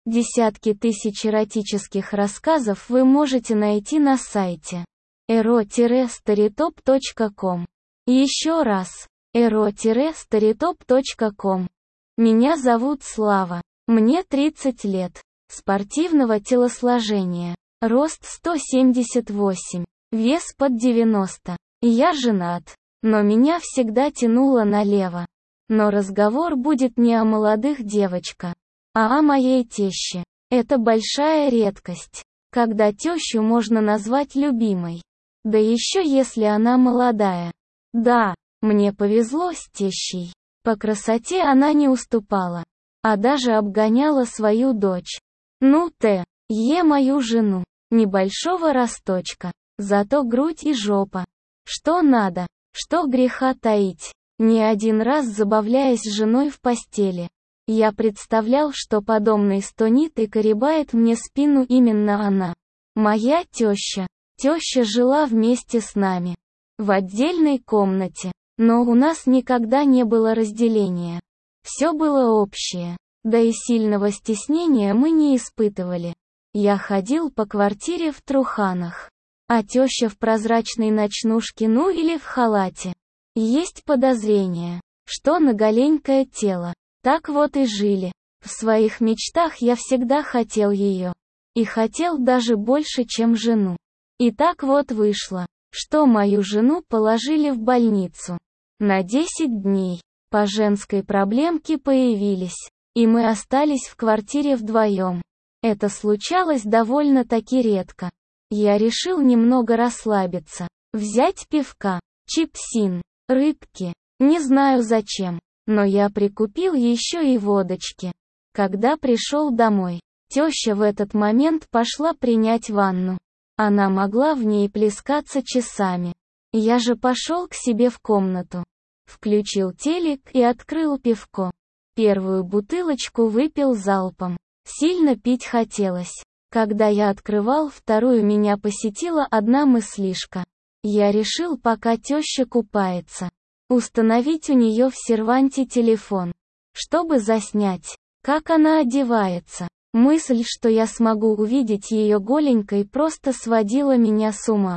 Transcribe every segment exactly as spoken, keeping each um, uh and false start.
Десятки тысяч эротических рассказов вы можете найти на сайте эро старитоп точка ком. Еще раз, эро старитоп точка ком. Меня зовут Слава. Мне тридцать лет. Спортивного телосложения. Рост сто семьдесят восемь. Вес под девяносто. Я женат. Но меня всегда тянуло налево. Но разговор будет не о молодых девочках, а о моей теще. Это большая редкость, когда тещу можно назвать любимой. Да еще если она молодая. Да, мне повезло с тещей. По красоте она не уступала, а даже обгоняла свою дочь. Ну ты, е мою жену, небольшого росточка, зато грудь и жопа. Что надо, что греха таить. Не один раз забавляясь с женой в постели, я представлял, что подобный стонит и коребает мне спину именно она. Моя теща. Теща жила вместе с нами. В отдельной комнате. Но у нас никогда не было разделения. Все было общее. Да и сильного стеснения мы не испытывали. Я ходил по квартире в труханах. А теща в прозрачной ночнушке, ну или в халате. Есть подозрение, что на голенькое тело. Так вот и жили. В своих мечтах я всегда хотел ее. И хотел даже больше, чем жену. И так вот вышло, что мою жену положили в больницу. На десять дней. По женской проблемке появились. И мы остались в квартире вдвоем. Это случалось довольно-таки редко. Я решил немного расслабиться. Взять пивка, чипсин, рыбки. Не знаю зачем. Но я прикупил еще и водочки. Когда пришел домой, теща в этот момент пошла принять ванну. Она могла в ней плескаться часами. Я же пошел к себе в комнату. Включил телек и открыл пивко. Первую бутылочку выпил залпом. Сильно пить хотелось. Когда я открывал вторую, меня посетила одна мыслишка. Я решил, пока теща купается, установить у нее в серванте телефон, чтобы заснять, как она одевается. Мысль, что я смогу увидеть ее голенькой, просто сводила меня с ума.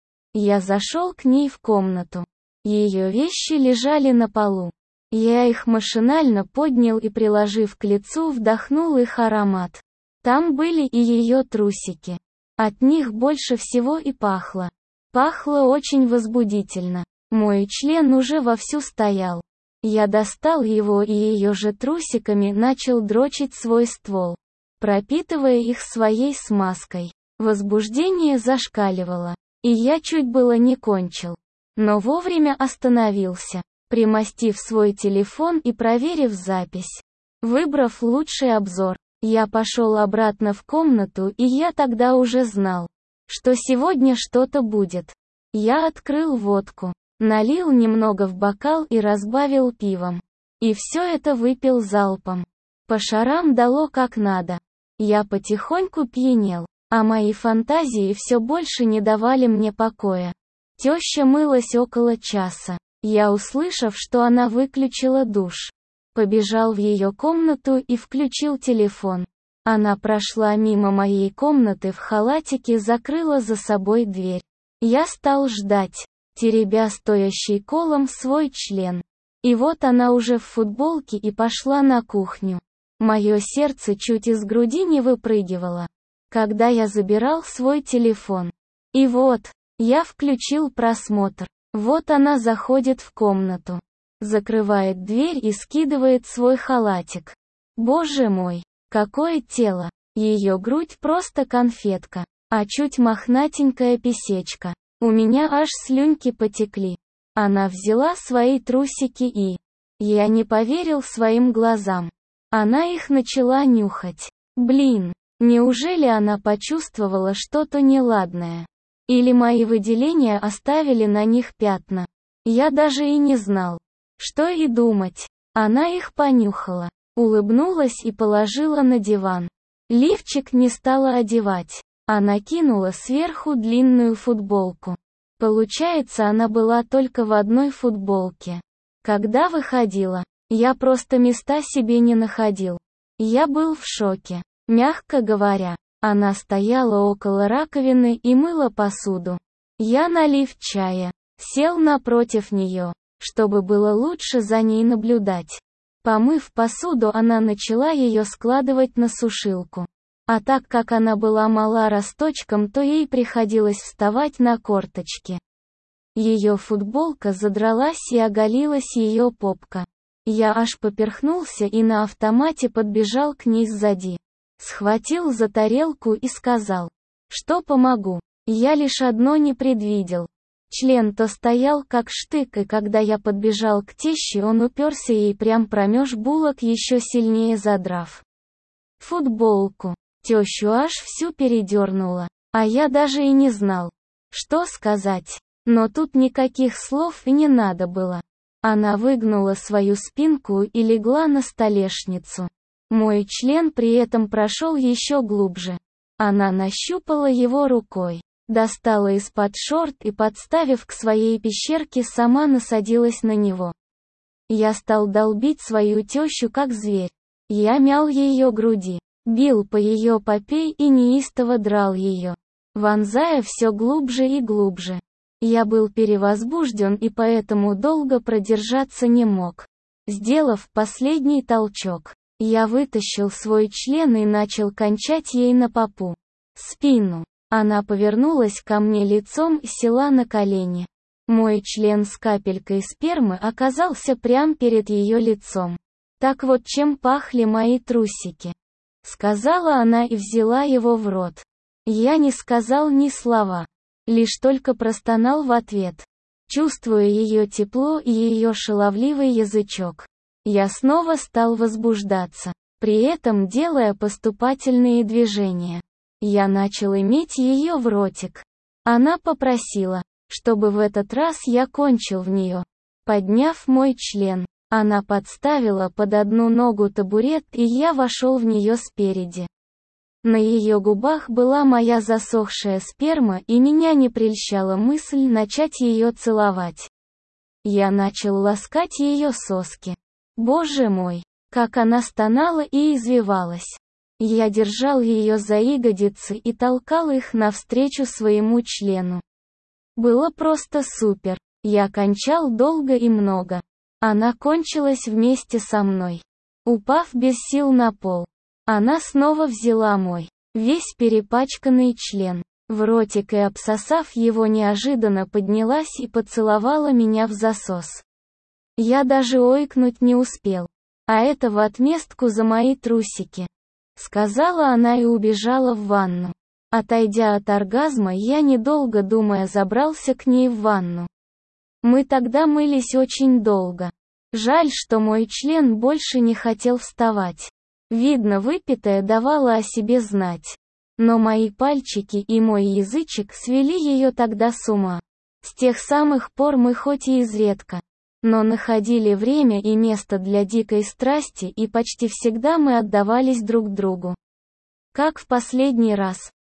Я зашел к ней в комнату. Ее вещи лежали на полу. Я их машинально поднял и, приложив к лицу, вдохнул их аромат. Там были и ее трусики. От них больше всего и пахло. Пахло очень возбудительно. Мой член уже вовсю стоял. Я достал его и ее же трусиками начал дрочить свой ствол, пропитывая их своей смазкой. Возбуждение зашкаливало. И я чуть было не кончил. Но вовремя остановился, примостив свой телефон и проверив запись. Выбрав лучший обзор, я пошел обратно в комнату, и я тогда уже знал, что сегодня что-то будет. Я открыл водку, налил немного в бокал и разбавил пивом. И все это выпил залпом. По шарам дало как надо. Я потихоньку пьянел, а мои фантазии все больше не давали мне покоя. Теща мылась около часа. Я, услышав, что она выключила душ, побежал в ее комнату и включил телефон. Она прошла мимо моей комнаты в халатике, закрыла за собой дверь. Я стал ждать, теребя стоящий колом свой член. И вот она уже в футболке и пошла на кухню. Мое сердце чуть из груди не выпрыгивало, когда я забирал свой телефон. И вот, я включил просмотр. Вот она заходит в комнату, закрывает дверь и скидывает свой халатик. Боже мой, какое тело! Ее грудь просто конфетка, а чуть мохнатенькая писечка. У меня аж слюнки потекли. Она взяла свои трусики и... Я не поверил своим глазам. Она их начала нюхать. Блин, неужели она почувствовала что-то неладное? Или мои выделения оставили на них пятна? Я даже и не знал, что и думать. Она их понюхала, улыбнулась и положила на диван. Лифчик не стала одевать, а накинула сверху длинную футболку. Получается, она была только в одной футболке. Когда выходила, я просто места себе не находил. Я был в шоке. Мягко говоря, она стояла около раковины и мыла посуду. Я, налив чая, сел напротив нее, чтобы было лучше за ней наблюдать. Помыв посуду, она начала ее складывать на сушилку. А так как она была мала росточком, то ей приходилось вставать на корточки. Ее футболка задралась и оголилась ее попка. Я аж поперхнулся и на автомате подбежал к ней сзади. Схватил за тарелку и сказал, что помогу. Я лишь одно не предвидел. Член то стоял как штык, и когда я подбежал к теще, он уперся ей прям промеж булок, еще сильнее задрав футболку. Тещу аж всю передернула, а я даже и не знал, что сказать. Но тут никаких слов и не надо было. Она выгнула свою спинку и легла на столешницу. Мой член при этом прошел еще глубже. Она нащупала его рукой, достала из-под шорт и, подставив к своей пещерке, сама насадилась на него. Я стал долбить свою тещу как зверь. Я мял ее груди, бил по ее попе и неистово драл ее, вонзая все глубже и глубже. Я был перевозбужден и поэтому долго продержаться не мог. Сделав последний толчок, я вытащил свой член и начал кончать ей на попу. Спину. Она повернулась ко мне лицом и села на колени. Мой член с капелькой спермы оказался прямо перед ее лицом. Так вот чем пахли мои трусики. Сказала она и взяла его в рот. Я не сказал ни слова. Лишь только простонал в ответ. Чувствуя ее тепло и ее шаловливый язычок, я снова стал возбуждаться, при этом делая поступательные движения. Я начал иметь ее в ротик. Она попросила, чтобы в этот раз я кончил в нее. Подняв мой член, она подставила под одну ногу табурет, и я вошел в нее спереди. На ее губах была моя засохшая сперма, и меня не прельщала мысль начать ее целовать. Я начал ласкать ее соски. Боже мой, как она стонала и извивалась. Я держал ее за ягодицы и толкал их навстречу своему члену. Было просто супер. Я кончал долго и много. Она кончилась вместе со мной. Упав без сил на пол, она снова взяла мой, весь перепачканный член, в ротик и, обсосав его, неожиданно поднялась и поцеловала меня в засос. Я даже ойкнуть не успел. А это в отместку за мои трусики. Сказала она и убежала в ванну. Отойдя от оргазма, я, недолго думая, забрался к ней в ванну. Мы тогда мылись очень долго. Жаль, что мой член больше не хотел вставать. Видно, выпитое давало о себе знать. Но мои пальчики и мой язычек свели ее тогда с ума. С тех самых пор мы хоть и изредка, но находили время и место для дикой страсти, и почти всегда мы отдавались друг другу. Как в последний раз.